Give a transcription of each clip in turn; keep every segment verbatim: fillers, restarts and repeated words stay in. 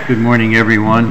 Good morning, everyone.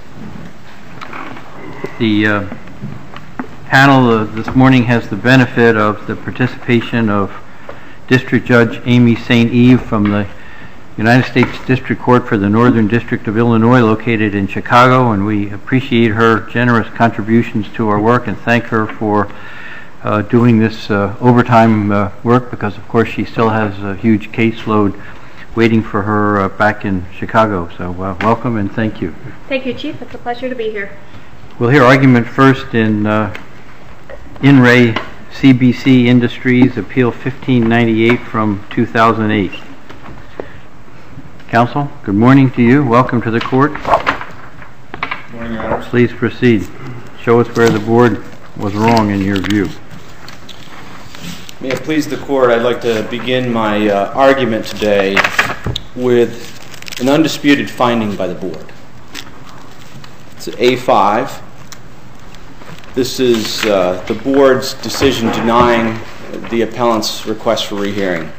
The uh, panel uh, this morning has the benefit of the participation of District Judge Amy Saint Eve from the United States District Court for the Northern District of Illinois, located in Chicago, and we appreciate her generous contributions to our work and thank her for uh, doing this uh, overtime uh, work, because of course she still has a huge caseload waiting for her uh, back in Chicago. So uh, welcome and thank you. Thank you, Chief. It's a pleasure to be here. We'll hear argument first in uh, In Re C B C Industries, Appeal fifteen ninety-eight from two thousand eight. Counsel, good morning to you. Welcome to the court. Good morning, Your Honor. Please proceed. Show us where the board was wrong in your view. May it please the court, I'd like to begin my uh, argument today with an undisputed finding by the board. It's at A five. This is uh, the board's decision denying the appellant's request for rehearing.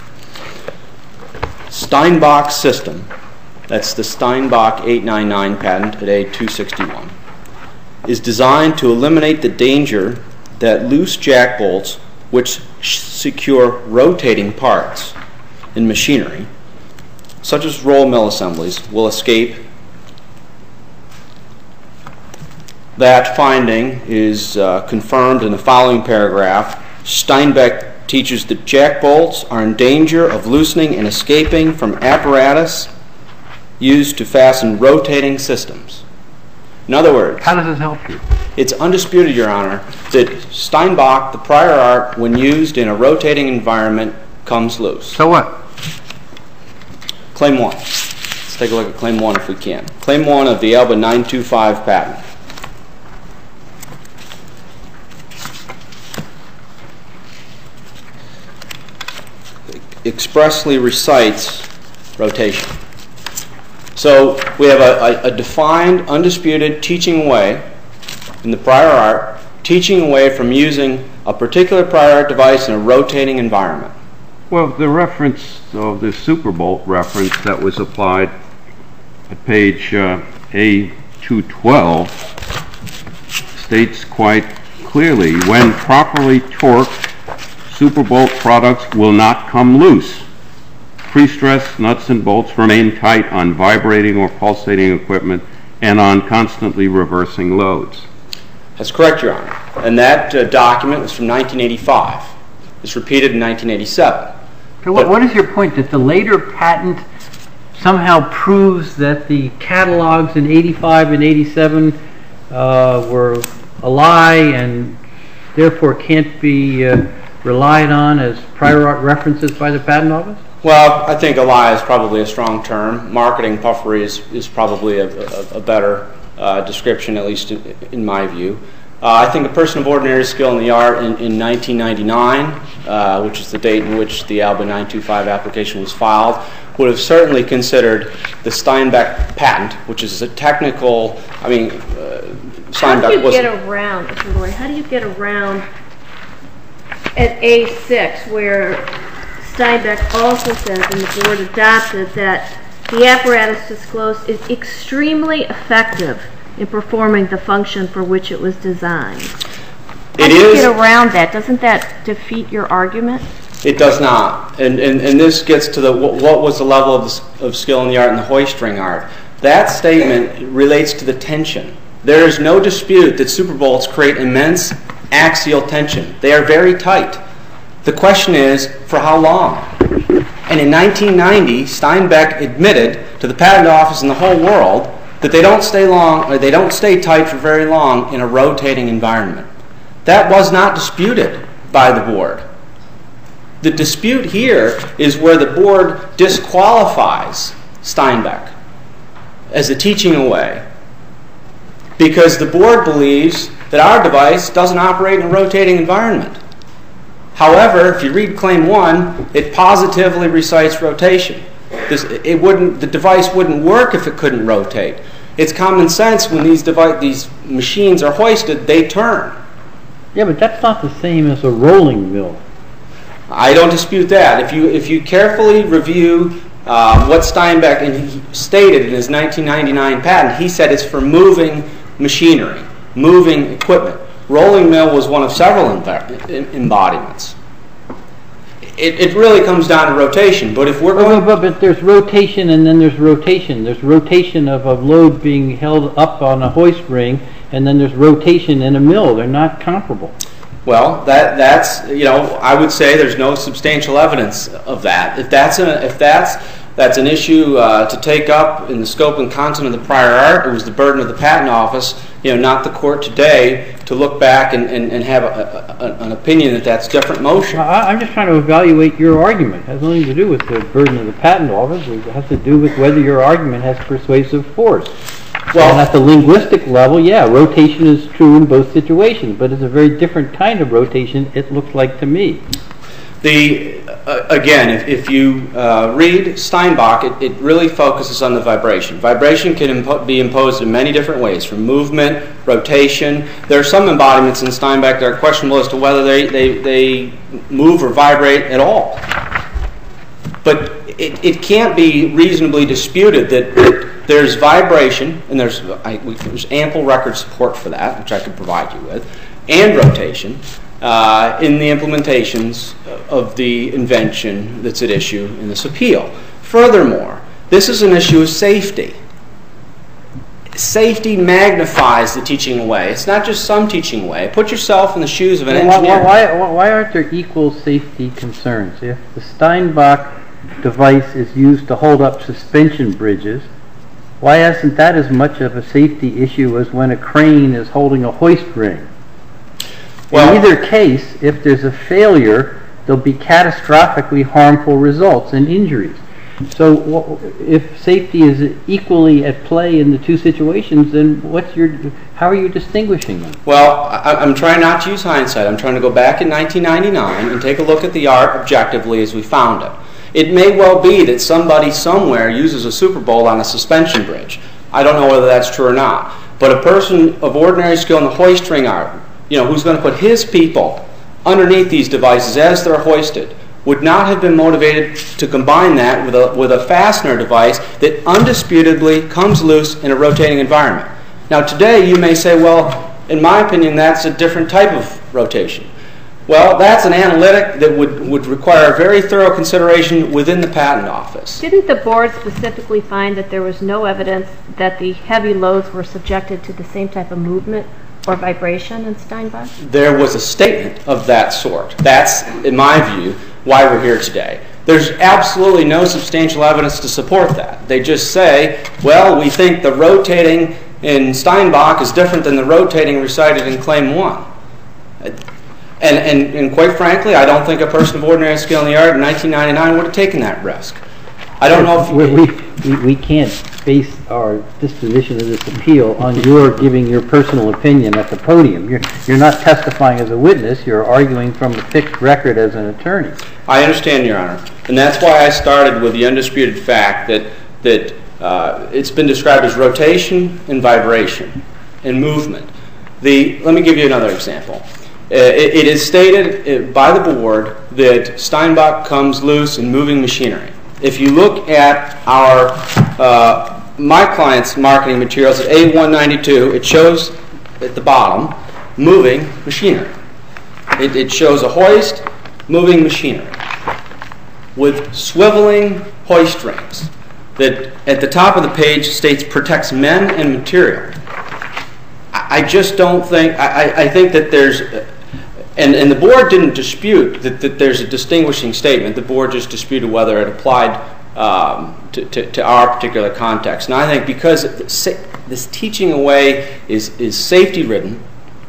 Steinbach system, that's the Steinbach eight ninety-nine patent at A two sixty-one, is designed to eliminate the danger that loose jack bolts, which secure rotating parts in machinery, such as roll mill assemblies, will escape. That finding is uh, confirmed in the following paragraph. Steinbach teaches that jack bolts are in danger of loosening and escaping from apparatus used to fasten rotating systems. In other words, how does this help you? It's undisputed, Your Honor, that Steinbach, the prior art, when used in a rotating environment, comes loose. So what? Claim one. Let's take a look at Claim one if we can. Claim one of the Alba nine twenty-five patent. Expressly recites rotation. So we have a, a, a defined, undisputed teaching away in the prior art, teaching away from using a particular prior art device in a rotating environment. Well, the reference of the Superbolt reference that was applied at page uh, A two twelve states quite clearly, when properly torqued, Superbolt products will not come loose. Pre-stressed nuts and bolts remain tight on vibrating or pulsating equipment and on constantly reversing loads. That's correct, Your Honor. And that uh, document was from nineteen eighty-five. It's repeated in nineteen eighty-seven. So what, what is your point, that the later patent somehow proves that the catalogs in eighty-five and eighty-seven uh, were a lie and therefore can't be uh, relied on as prior art references by the Patent Office? Well, I think a lie is probably a strong term. Marketing puffery is, is probably a, a, a better uh, description, at least in, in my view. Uh, I think a person of ordinary skill in the art in, in nineteen ninety-nine, uh, which is the date in which the Alba nine twenty-five application was filed, would have certainly considered the Steinbach patent, which is a technical, I mean, uh, Steinbach How do you wasn't... get around, Mister Lori, how do you get around at A six where Steinbach also says, and the board adopted, that the apparatus disclosed is extremely effective in performing the function for which it was designed? How It do you is, get around that? Doesn't that defeat your argument? It does not. And, and, and this gets to the what, what was the level of, of skill in the art in the hoist ring art. That statement relates to the tension. There is no dispute that superbolts create immense axial tension. They are very tight. The question is, for how long? And in nineteen ninety, Steinbach admitted to the Patent Office and the whole world that they don't stay long, or they don't stay tight for very long in a rotating environment. That was not disputed by the board. The dispute here is where the board disqualifies Steinbach as a teaching away, because the board believes that our device doesn't operate in a rotating environment. However, if you read Claim one, it positively recites rotation. This, it wouldn't, the device wouldn't work if it couldn't rotate. It's common sense when these, device, these machines are hoisted, they turn. Yeah, but that's not the same as a rolling mill. I don't dispute that. If you, if you carefully review uh, what Steinbeck and he stated in his nineteen ninety-nine patent, he said it's for moving machinery, moving equipment. Rolling mill was one of several embodiments. It, it really comes down to rotation, but if we're going... But, but, but there's rotation and then there's rotation. There's rotation of a load being held up on a hoist ring, and then there's rotation in a mill. They're not comparable. Well, that that's you know I would say there's no substantial evidence of that. If that's a, if that's that's an issue uh, to take up in the scope and content of the prior art, it was the burden of the patent office, you know, not the court today, to look back and, and, and have a, a, an opinion that that's different motion. I, I'm just trying to evaluate your argument. It has nothing to do with the burden of the patent office. It has to do with whether your argument has persuasive force. Well, and at the linguistic level, yeah, rotation is true in both situations, but it's a very different kind of rotation, it looks like to me. The uh, again, if, if you uh, read Steinbach, it, it really focuses on the vibration. Vibration can impo- be imposed in many different ways, from movement, rotation. There are some embodiments in Steinbach that are questionable as to whether they, they, they move or vibrate at all. But it, it can't be reasonably disputed that, that there's vibration, and there's, I, there's ample record support for that, which I could provide you with, and rotation uh, in the implementations of the invention that's at issue in this appeal. Furthermore, this is an issue of safety. Safety magnifies the teaching away. It's not just some teaching away. Put yourself in the shoes of an well, engineer. Why, why, why aren't there equal safety concerns? If the Steinbach device is used to hold up suspension bridges, why isn't that as much of a safety issue as when a crane is holding a hoist ring? Well, in either case, if there's a failure, there'll be catastrophically harmful results and injuries. So if safety is equally at play in the two situations, then what's your, how are you distinguishing them? Well, I, I'm trying not to use hindsight. I'm trying to go back in nineteen ninety-nine and take a look at the art objectively as we found it. It may well be that somebody somewhere uses a Superbolt on a suspension bridge. I don't know whether that's true or not. But a person of ordinary skill in the hoist ring art, you know, who's going to put his people underneath these devices as they're hoisted, would not have been motivated to combine that with a, with a fastener device that undisputedly comes loose in a rotating environment. Now today you may say, well, in my opinion, that's a different type of rotation. Well, that's an analytic that would, would require very thorough consideration within the patent office. Didn't the board specifically find that there was no evidence that the heavy loads were subjected to the same type of movement or vibration in Steinbach? There was a statement of that sort. That's, in my view, why we're here today. There's absolutely no substantial evidence to support that. They just say, well, we think the rotating in Steinbach is different than the rotating recited in Claim one. And, and, and quite frankly, I don't think a person of ordinary skill in the art in nineteen ninety-nine would have taken that risk. I don't know if... We, we, we can't base our disposition of this appeal on your giving your personal opinion at the podium. You're, you're not testifying as a witness. You're arguing from a fixed record as an attorney. I understand, Your Honor. And that's why I started with the undisputed fact that, that uh, it's been described as rotation and vibration and movement. The, let me give you another example. Uh, it, it is stated uh, by the board that Steinbach comes loose in moving machinery. If you look at our uh, my client's marketing materials at A one ninety-two, it shows at the bottom moving machinery. It, it shows a hoist moving machinery with swiveling hoist rings that at the top of the page states protects men and material. I, I just don't think, I, I think that there's, and, and the board didn't dispute that, that there's a distinguishing statement. The board just disputed whether it applied um, to, to, to our particular context. And I think because this teaching away is, is safety-ridden,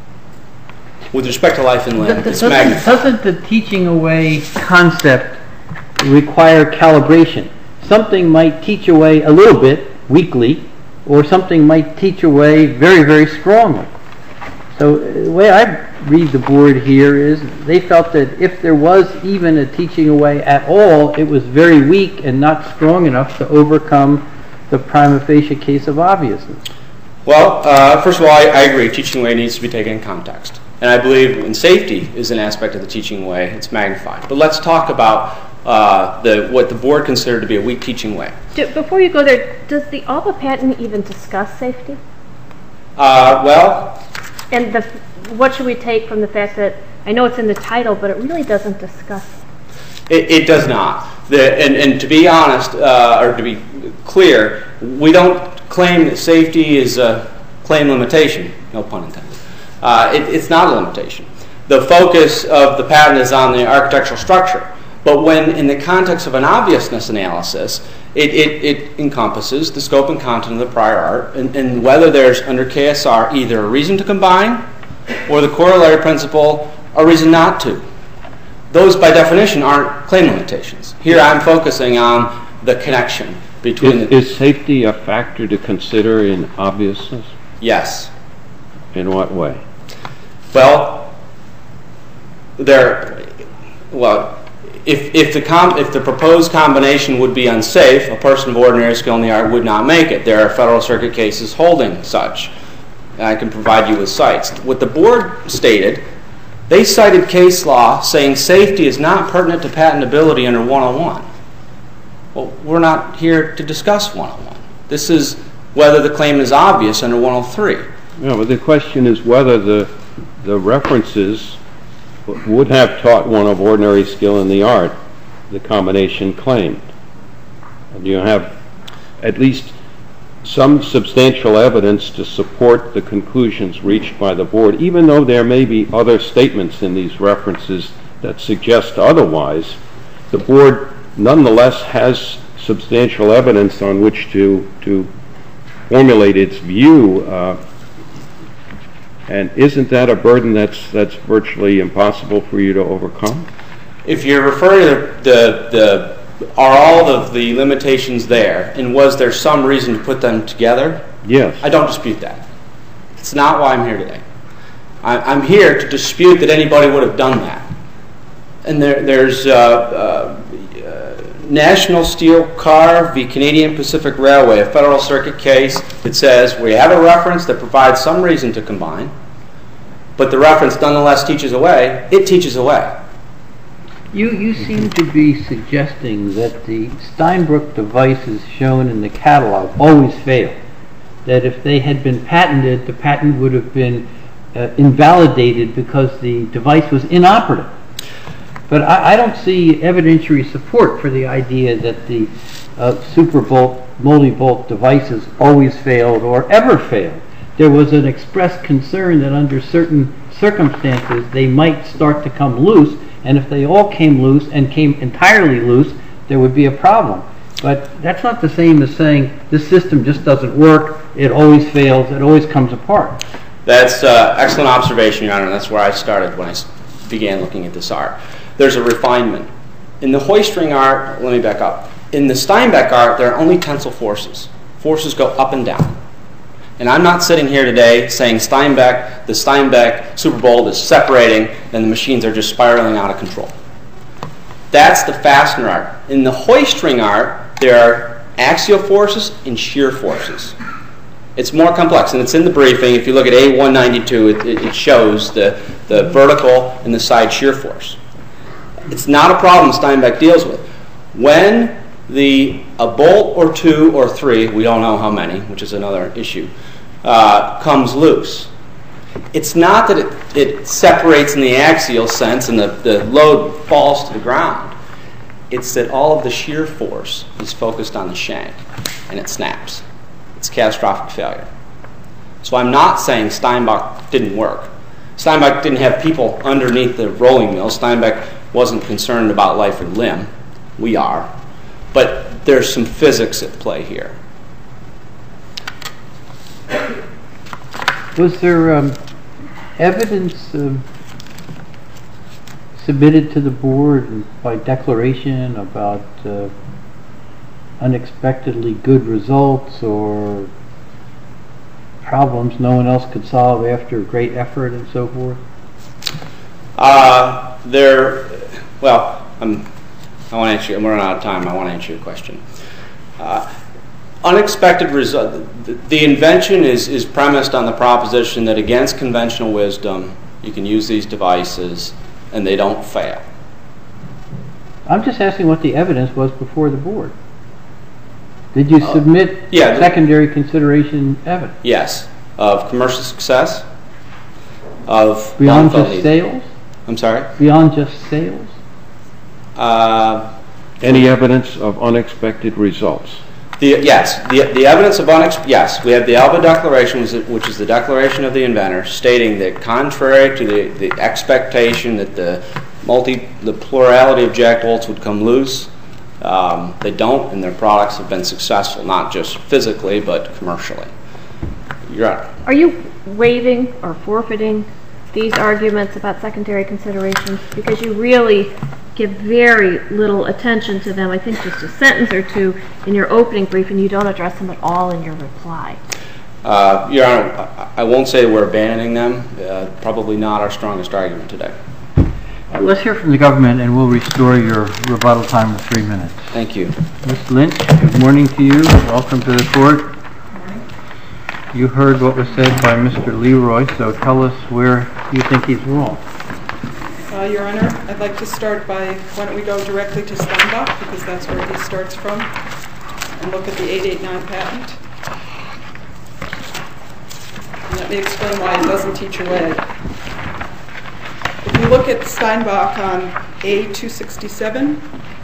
with respect to life and limb, it's magnified. Doesn't the teaching away concept require calibration? Something might teach away a little bit weakly, or something might teach away very, very strongly. So the way I read the board here is they felt that if there was even a teaching away at all, it was very weak and not strong enough to overcome the prima facie case of obviousness. Well, uh, first of all, I, I agree. Teaching away needs to be taken in context. And I believe when safety is an aspect of the teaching away, it's magnified. But let's talk about uh, the what the board considered to be a weak teaching way. Do, before you go there, does the ALBA patent even discuss safety? Uh, well, and the, what should we take from the fact that, I know it's in the title, but it really doesn't discuss it? It, it does not. The, and, and to be honest, uh, or to be clear, we don't claim that safety is a claim limitation, no pun intended. Uh, it, it's not a limitation. The focus of the patent is on the architectural structure. But when in the context of an obviousness analysis, it, it, it encompasses the scope and content of the prior art, and, and whether there's under K S R either a reason to combine or the corollary principle a reason not to. Those by definition aren't claim limitations. Here I'm focusing on the connection between is, the... Is safety a factor to consider in obviousness? Yes. In what way? Well, there... Well... If, if, the com if the proposed combination would be unsafe, a person of ordinary skill in the art would not make it. There are Federal Circuit cases holding such. I can provide you with cites. What the board stated, they cited case law saying safety is not pertinent to patentability under one oh one. Well, we're not here to discuss one oh one. This is whether the claim is obvious under one oh three. No, but the question is whether the, the references would have taught one of ordinary skill in the art the combination claimed. And you have at least some substantial evidence to support the conclusions reached by the board, even though there may be other statements in these references that suggest otherwise. The board nonetheless has substantial evidence on which to, to formulate its view. Uh, And isn't that a burden that's that's virtually impossible for you to overcome? If you're referring to the, the are all of the limitations there, and was there some reason to put them together? Yes. I don't dispute that. It's not why I'm here today. I, I'm here to dispute that anybody would have done that. And there, there's uh, uh, uh, National Steel Car v. Canadian Pacific Railway, a Federal Circuit case that says we have a reference that provides some reason to combine, but the reference nonetheless teaches away. It teaches away. You, you seem to be suggesting that the Steinbrook devices shown in the catalog always fail. That if they had been patented, the patent would have been uh, invalidated because the device was inoperative. But I, I don't see evidentiary support for the idea that the uh, SuperBolt, multi-bolt devices always failed or ever failed. There was an expressed concern that under certain circumstances they might start to come loose, and if they all came loose and came entirely loose, there would be a problem. But that's not the same as saying this system just doesn't work, it always fails, it always comes apart. That's uh, excellent observation, Your Honor. That's where I started when I began looking at this art. There's a refinement. In the hoist ring art, let me back up. In the Steinbeck art, there are only tensile forces. Forces go up and down. And I'm not sitting here today saying Steinbeck, the Steinbeck SuperBolt is separating and the machines are just spiraling out of control. That's the fastener art. In the hoist ring art, there are axial forces and shear forces. It's more complex, and it's in the briefing. If you look at A one ninety-two, it, it shows the, the vertical and the side shear force. It's not a problem Steinbeck deals with. When the a bolt or two or three, we don't know how many, which is another issue, uh, comes loose, it's not that it, it separates in the axial sense and the, the load falls to the ground. It's that all of the shear force is focused on the shank, and it snaps. It's catastrophic failure. So I'm not saying Steinbeck didn't work. Steinbeck didn't have people underneath the rolling mill. Steinbeck wasn't concerned about life or limb. We are. But there's some physics at play here. Was there um, evidence um, submitted to the board by declaration about uh, unexpectedly good results or problems no one else could solve after great effort and so forth? Uh, there, well, I'm, I want to answer. I'm running out of time. I want to answer your question. Uh, unexpected result. The, the invention is is premised on the proposition that against conventional wisdom, you can use these devices and they don't fail. I'm just asking what the evidence was before the board. Did you Uh, submit yeah, the- secondary consideration evidence? Yes. Of commercial success, of Beyond longfellow just need. sales? I'm sorry? Beyond just sales? Uh, Any evidence of unexpected results? The, yes, the, the evidence of unex, yes, we have the Alba Declaration, which is the declaration of the inventor, stating that contrary to the, the expectation that the multi, the plurality of jack bolts would come loose, um, they don't, and their products have been successful, not just physically, but commercially. You're right. Are you waiving or forfeiting these arguments about secondary considerations? Because you really give very little attention to them. I think just a sentence or two in your opening brief, and you don't address them at all in your reply. Uh, Your Honor, I, I won't say we're abandoning them. Uh, probably not our strongest argument today. Uh, let's hear from the government, and we'll restore your rebuttal time to three minutes. Thank you. Miz Lynch, good morning to you. Welcome to the court. You heard what was said by Mister Leroy, so tell us where you think he's wrong. Uh, Your Honor, I'd like to start by, why don't we go directly to Steinbach, because that's where he starts from, and look at the eight eighty-nine patent. And let me explain why it doesn't teach away. If you look at Steinbach on A two sixty-seven,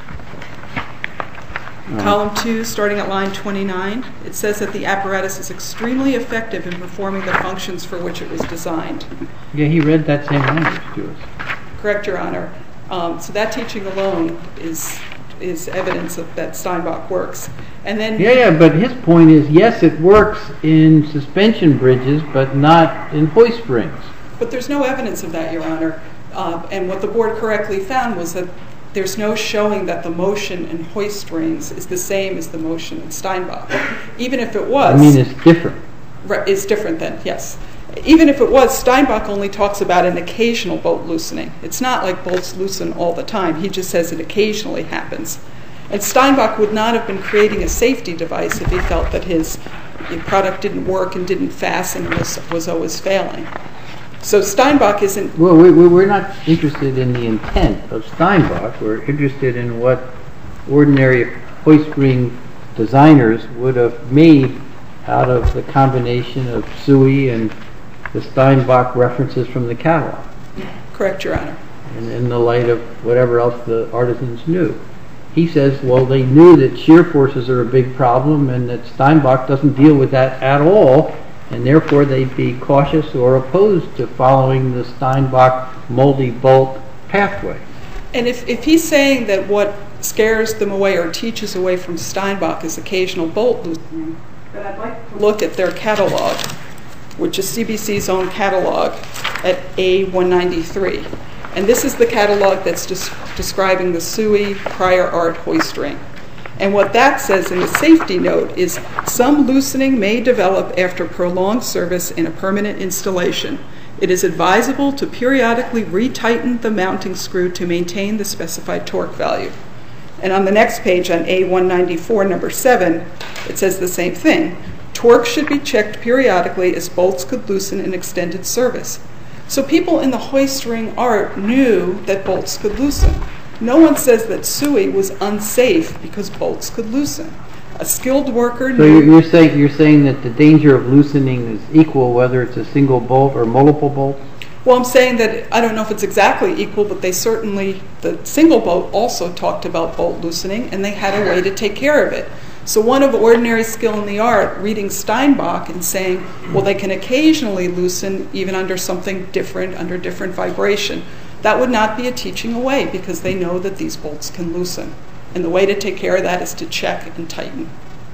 column two, starting at line twenty-nine, it says that the apparatus is extremely effective in performing the functions for which it was designed. Yeah, he read that same language to us. Correct, Your Honor. Um, so that teaching alone is is evidence of, that Steinbach works. And then Yeah, yeah, but his point is, yes, it works in suspension bridges, but not in hoist springs. But there's no evidence of that, Your Honor. Uh, and what the board correctly found was that there's no showing that the motion in hoist springs is the same as the motion in Steinbach. Even if it was, I mean, it's different. right, it's different then, yes. Even if it was, Steinbach only talks about an occasional bolt loosening. It's not like bolts loosen all the time. He just says it occasionally happens. And Steinbach would not have been creating a safety device if he felt that his product didn't work and didn't fasten and was, was always failing. So Steinbach isn't... Well, we, we, we're not interested in the intent of Steinbach. We're interested in what ordinary hoist spring designers would have made out of the combination of S U I and the Steinbach references from the catalog. Correct, Your Honor. And in the light of whatever else the artisans knew. He says, well, they knew that shear forces are a big problem and that Steinbach doesn't deal with that at all, and therefore they'd be cautious or opposed to following the Steinbach multi-bolt pathway. And if, if he's saying that what scares them away or teaches away from Steinbach is occasional bolt loosening, then I'd like to look at their catalog, which is C B C's own catalog at A one ninety-three. And this is the catalog that's des- describing the S U I prior art hoist ring. And what that says in the safety note is some loosening may develop after prolonged service in a permanent installation. It is advisable to periodically retighten the mounting screw to maintain the specified torque value. And on the next page, on A one ninety-four, number seven, it says the same thing. Torque should be checked periodically as bolts could loosen in extended service. So people in the hoist ring art knew that bolts could loosen. No one says that S U I was unsafe because bolts could loosen. A skilled worker So knew... you're, you're saying you're saying that the danger of loosening is equal whether it's a single bolt or multiple bolts? Well, I'm saying that I don't know if it's exactly equal, but they certainly, the single bolt also talked about bolt loosening, and they had a way to take care of it. So one of ordinary skill in the art, reading Steinbach and saying, well, they can occasionally loosen even under something different, under different vibration, that would not be a teaching away because they know that these bolts can loosen. And the way to take care of that is to check and tighten.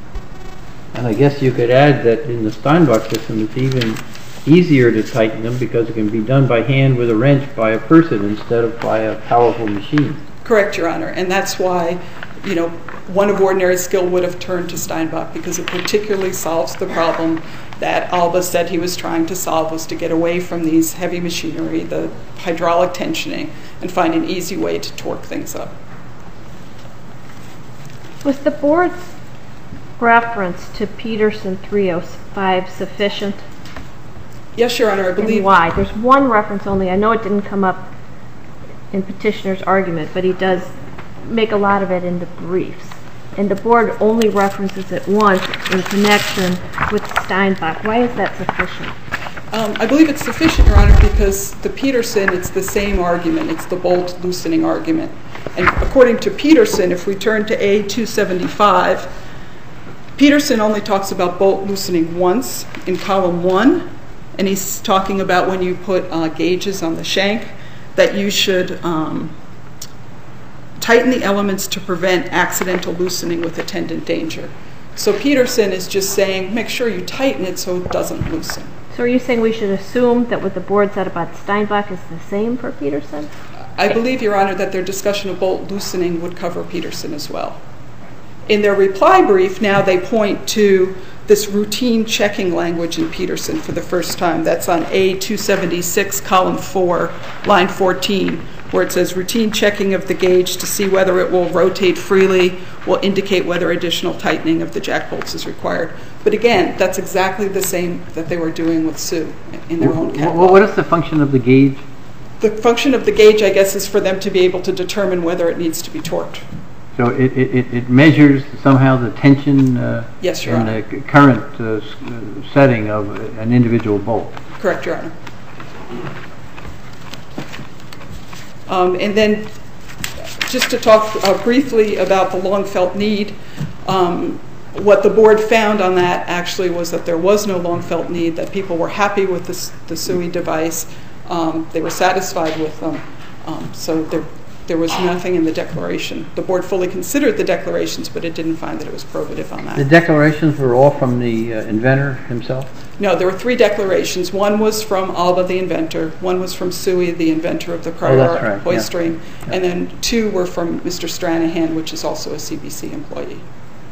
And I guess you could add that in the Steinbach system it's even easier to tighten them because it can be done by hand with a wrench by a person instead of by a powerful machine. Correct, Your Honor. And that's why, you know, one of ordinary skill would have turned to Steinbach because it particularly solves the problem that Alba said he was trying to solve, was to get away from these heavy machinery, the hydraulic tensioning, and find an easy way to torque things up. Was the board's reference to Peterson three oh five sufficient? Yes, Your Honor, I believe... And why? There's one reference only. I know it didn't come up in petitioner's argument, but he does make a lot of it in the briefs, and the board only references it once in connection with Steinbach. Why is that sufficient? Um, I believe it's sufficient, Your Honor, because the Peterson, it's the same argument. It's the bolt loosening argument. And according to Peterson, if we turn to A two seventy-five, Peterson only talks about bolt loosening once in column one, and he's talking about when you put uh, gauges on the shank, that you should um, tighten the elements to prevent accidental loosening with attendant danger. So Peterson is just saying, make sure you tighten it so it doesn't loosen. So are you saying we should assume that what the board said about Steinbach is the same for Peterson? I believe, Your Honor, that their discussion of bolt loosening would cover Peterson as well. In their reply brief, now they point to this routine checking language in Peterson for the first time. That's on A two seventy-six, column four, line fourteen, where it says routine checking of the gauge to see whether it will rotate freely, will indicate whether additional tightening of the jack bolts is required. But again, that's exactly the same that they were doing with Sue in their own catalog. What is the function of the gauge? The function of the gauge, I guess, is for them to be able to determine whether it needs to be torqued. So it, it, it measures somehow the tension uh, Yes, Your in Honor. the current uh, s- setting of an individual bolt. Correct, Your Honor. Um, and then just to talk uh, briefly about the long-felt need, um, what the board found on that actually was that there was no long-felt need, that people were happy with this, the S U I device. Um, they were satisfied with them. Um, so there, there was nothing in the declaration. The board fully considered the declarations, but it didn't find that it was probative on that. The declarations were all from the uh, inventor himself? No, there were three declarations. One was from Alba, the inventor. One was from S U I, the inventor of the prior Oh, that's art right, hoist yeah. ring. And then two were from Mister Stranahan, which is also a C B C employee.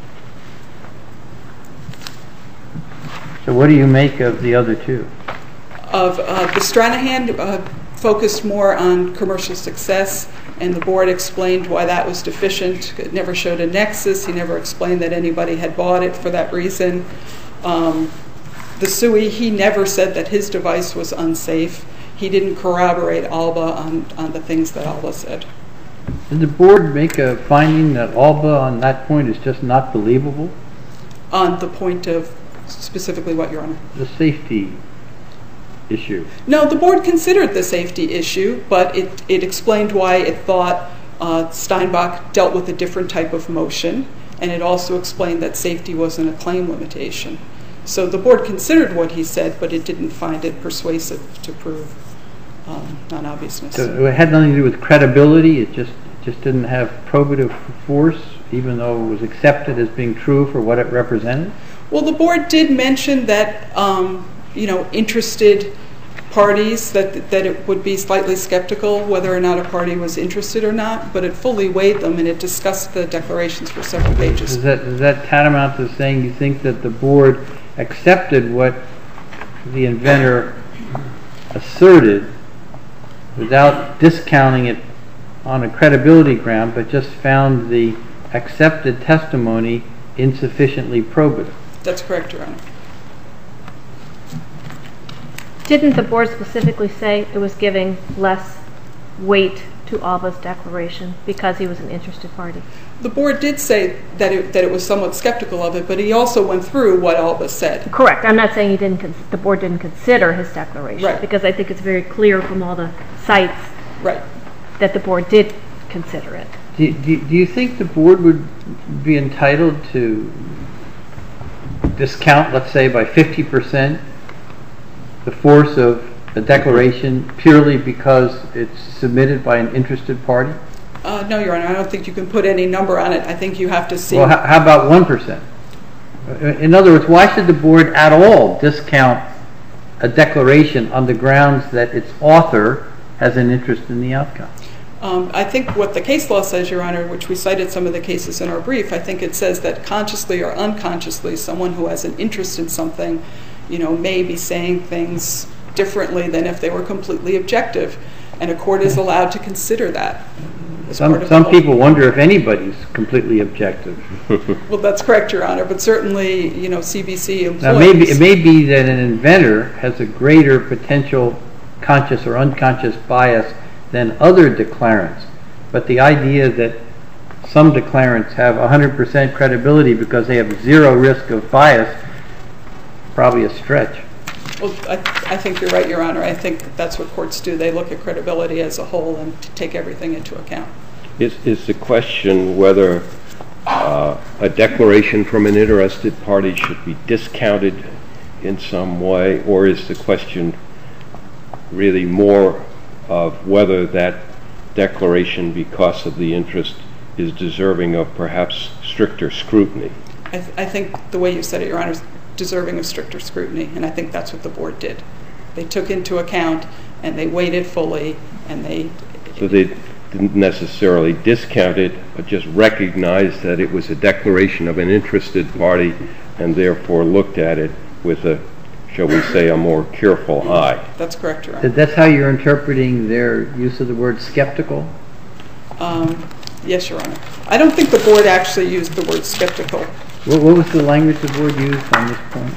So what do you make of the other two? Of uh, the Stranahan uh, focused more on commercial success, and the board explained why that was deficient. It never showed a nexus. He never explained that anybody had bought it for that reason. Um, the S U I, he never said that his device was unsafe. He didn't corroborate Alba on, on the things that Alba said. Did the board make a finding that Alba on that point is just not believable? On the point of specifically what, Your Honor? The safety issue. No, the board considered the safety issue, but it, it explained why it thought uh, Steinbach dealt with a different type of motion, and it also explained that safety wasn't a claim limitation. So the board considered what he said, but it didn't find it persuasive to prove um, non-obviousness. So it had nothing to do with credibility, it just, it just didn't have probative force, even though it was accepted as being true for what it represented? Well, the board did mention that, um, you know, interested parties, that that it would be slightly skeptical whether or not a party was interested or not, but it fully weighed them and it discussed the declarations for several pages. Is that, is that tantamount to saying you think that the board accepted what the inventor asserted without discounting it on a credibility ground, but just found the accepted testimony insufficiently probative? That's correct, Your Honor. Didn't the board specifically say it was giving less weight to Alba's declaration because he was an interested party? The board did say that it, that it was somewhat skeptical of it, but he also went through what Alba said. Correct. I'm not saying he didn't. Cons- the board didn't consider his declaration, Right. because I think it's very clear from all the cites Right. that the board did consider it. Do, do, do you think the board would be entitled to discount, let's say, by fifty percent the force of a declaration purely because it's submitted by an interested party? Uh, no, Your Honor, I don't think you can put any number on it. I think you have to see. Well, how, how about one percent? In other words, why should the board at all discount a declaration on the grounds that its author has an interest in the outcome? Um, I think what the case law says, Your Honor, which we cited some of the cases in our brief, I think it says that consciously or unconsciously, someone who has an interest in something, you know, may be saying things differently than if they were completely objective, and a court is allowed to consider that. as part Some, of some the- people wonder if anybody's completely objective. Well, that's correct, Your Honor, but certainly, you know, C B C employees. Now, maybe, it may be that an inventor has a greater potential conscious or unconscious bias than other declarants, but the idea that some declarants have one hundred percent credibility because they have zero risk of bias, probably a stretch. Well, I, I think you're right, Your Honor. I think that's what courts do. They look at credibility as a whole and take everything into account. Is, is the question whether uh, a declaration from an interested party should be discounted in some way, or is the question really more of whether that declaration, because of the interest, is deserving of perhaps stricter scrutiny? I, th I think the way you said it, Your Honor, is deserving of stricter scrutiny, and I think that's what the board did. They took into account and they weighed it fully, and they... So they didn't necessarily discount it, but just recognized that it was a declaration of an interested party and therefore looked at it with a, shall we say, a more careful eye. That's correct, Your Honor. That's how you're interpreting their use of the word skeptical? Um, yes, Your Honor. I don't think the board actually used the word skeptical. What, what was the language the board used on this point?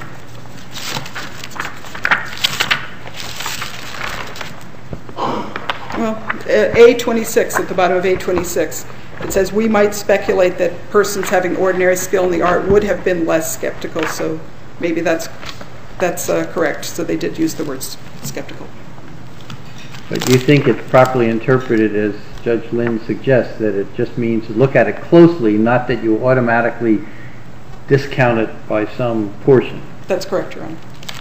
Well, A twenty-six, at the bottom of A twenty-six, it says, we might speculate that persons having ordinary skill in the art would have been less skeptical, so maybe that's, that's uh, correct. So they did use the word skeptical. But you think it's properly interpreted, as Judge Lynn suggests, that it just means to look at it closely, not that you automatically discount it by some portion? That's correct, Your Honor.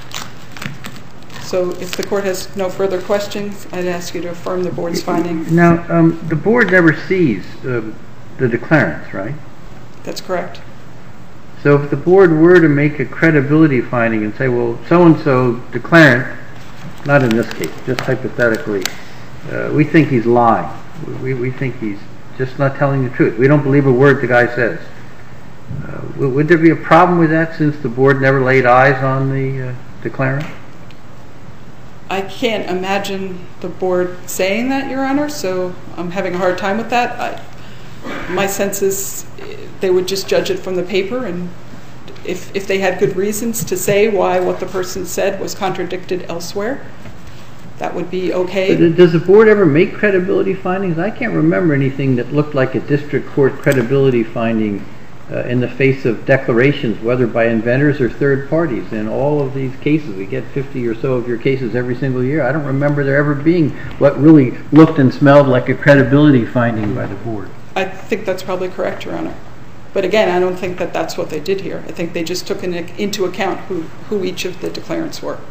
So if the court has no further questions, I'd ask you to affirm the board's finding. Now, um, the board never sees uh, the declarants, right? That's correct. So if the board were to make a credibility finding and say, well, so-and-so declarant, not in this case, just hypothetically, uh, we think he's lying. We, we think he's just not telling the truth. We don't believe a word the guy says. Uh, would there be a problem with that, since the board never laid eyes on the uh, declarant? I can't imagine the board saying that, Your Honor, so I'm having a hard time with that. I, my sense is they would just judge it from the paper, and if, if they had good reasons to say why what the person said was contradicted elsewhere, that would be okay. But does the board ever make credibility findings? I can't remember anything that looked like a district court credibility finding Uh, in the face of declarations, whether by inventors or third parties. In all of these cases, we get fifty or so of your cases every single year. I don't remember there ever being what really looked and smelled like a credibility finding by the board. I think that's probably correct, Your Honor. But again, I don't think that that's what they did here. I think they just took in, into account who, who each of the declarants were.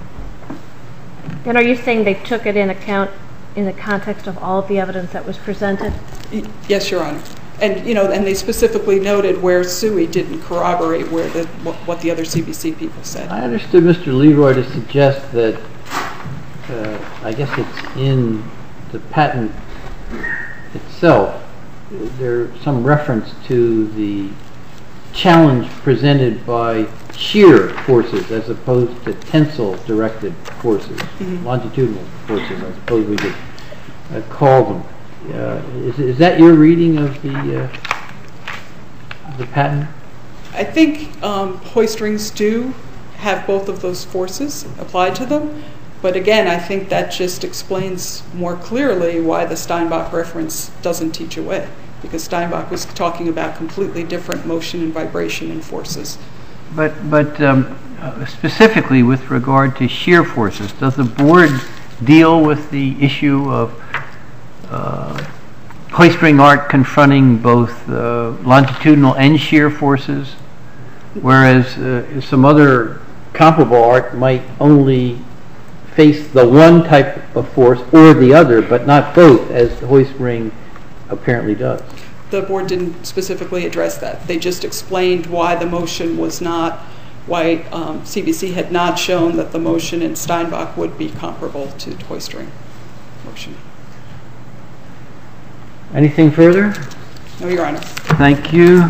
And are you saying they took it in account in the context of all of the evidence that was presented? Y yes, Your Honor. And you know, and they specifically noted where S U I didn't corroborate where the what, what the other C B C people said. I understood Mister Leroy to suggest that uh, I guess it's in the patent itself. There's some reference to the challenge presented by shear forces as opposed to tensile-directed forces, mm-hmm. longitudinal forces, I suppose we could uh, call them. Uh, is, is that your reading of the uh, the patent? I think um, hoist rings do have both of those forces applied to them, but again, I think that just explains more clearly why the Steinbach reference doesn't teach away, because Steinbach was talking about completely different motion and vibration and forces. But but um, uh, specifically with regard to shear forces, does the board deal with the issue of Uh, hoist ring art confronting both uh, longitudinal and shear forces, whereas uh, some other comparable art might only face the one type of force or the other, but not both, as the hoist ring apparently does? The board didn't specifically address that. They just explained why the motion was not, why um, C B C had not shown that the motion in Steinbach would be comparable to hoist ring motion. Anything further? No, Your Honor. Thank you.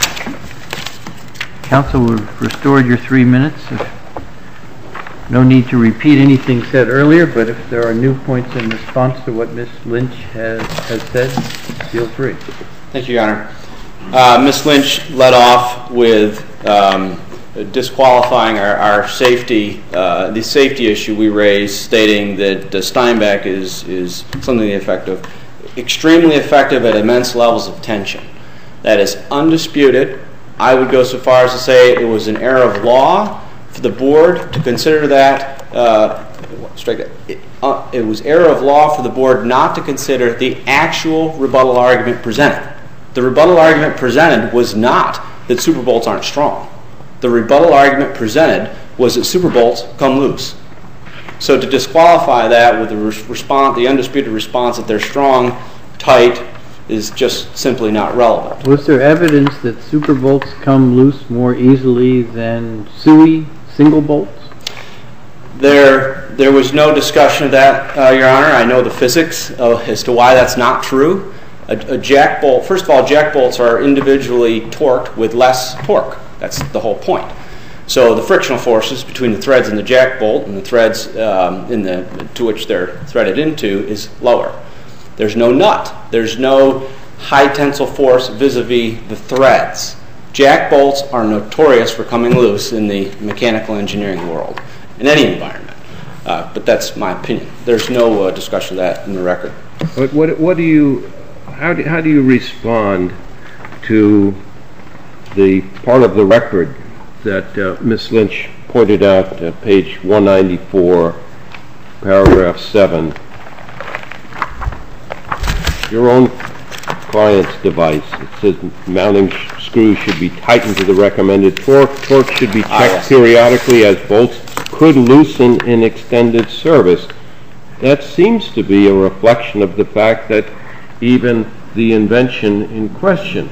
Counsel, we've restored your three minutes. No need to repeat anything said earlier, but if there are new points in response to what Miz Lynch has, has said, feel free. Thank you, Your Honor. Uh, Miz Lynch led off with um, disqualifying our, our safety, uh, the safety issue we raised, stating that uh, Steinbach is, is something to the effect of extremely effective at immense levels of tension. That is undisputed. I would go so far as to say it was an error of law for the board to consider that. Uh, strike that. It, uh, it was error of law for the board not to consider the actual rebuttal argument presented. The rebuttal argument presented was not that super bolts aren't strong. The rebuttal argument presented was that super bolts come loose. So to disqualify that with the response, the undisputed response that they're strong, tight, is just simply not relevant. Was there evidence that super bolts come loose more easily than S U I single bolts? There, there was no discussion of that, uh, Your Honor. I know the physics uh, as to why that's not true. A, a jack bolt, first of all, jack bolts are individually torqued with less torque. That's the whole point. So the frictional forces between the threads in the jack bolt and the threads um, in the, to which they're threaded into is lower. There's no nut. There's no high tensile force vis-a-vis the threads. Jack bolts are notorious for coming loose in the mechanical engineering world, in any environment. Uh, but that's my opinion. There's no uh, discussion of that in the record. But what, what do you, how do, how do you respond to the part of the record that uh, Miz Lynch pointed out at page one ninety-four, paragraph seven? Your own client's device, it says mounting sh screws should be tightened to the recommended torque. Torque should be checked ah, yes. periodically as bolts could loosen in extended service. That seems to be a reflection of the fact that even the invention in question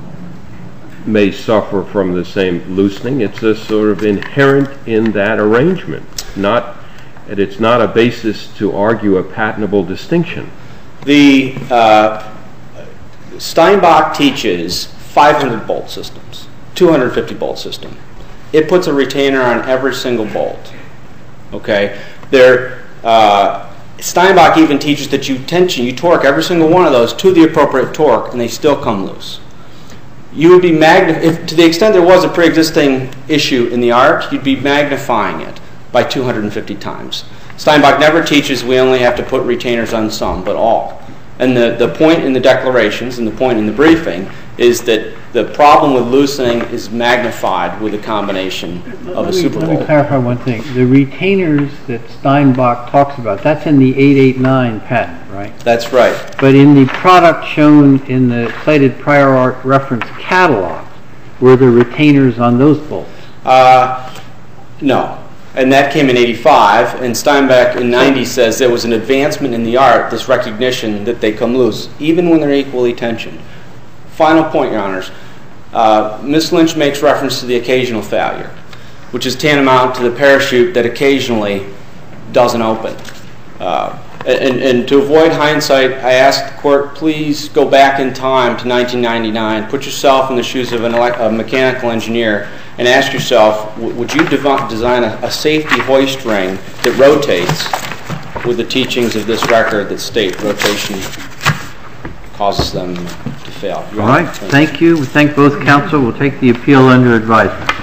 may suffer from the same loosening. It's a sort of inherent in that arrangement. Not, and it's not a basis to argue a patentable distinction. The uh, Steinbach teaches five hundred bolt systems, two hundred fifty bolt system. It puts a retainer on every single bolt. Okay, there. Uh, Steinbach even teaches that you tension, you torque every single one of those to the appropriate torque, and they still come loose. You would be magni- if to the extent there was a pre-existing issue in the art, you'd be magnifying it by two hundred fifty times. Steinbach never teaches we only have to put retainers on some, but all. And the, the point in the declarations and the point in the briefing is that the problem with loosening is magnified with a combination of a super bolt. Let me clarify one thing. The retainers that Steinbach talks about, that's in the eight eighty-nine patent, right? That's right. But in the product shown in the cited prior art reference catalog, were there retainers on those bolts? Uh, no. And that came in eighty-five, and Steinbach in ninety says there was an advancement in the art, this recognition that they come loose, even when they're equally tensioned. Final point, Your Honors. Uh, Miz Lynch makes reference to the occasional failure, which is tantamount to the parachute that occasionally doesn't open. Uh, and, and to avoid hindsight, I ask the court, please go back in time to nineteen ninety-nine, put yourself in the shoes of an a mechanical engineer, and ask yourself, would you design a, a safety hoist ring that rotates with the teachings of this record that state rotation causes them to fail? All right, thank you. We thank both counsel. We'll take the appeal under advisement.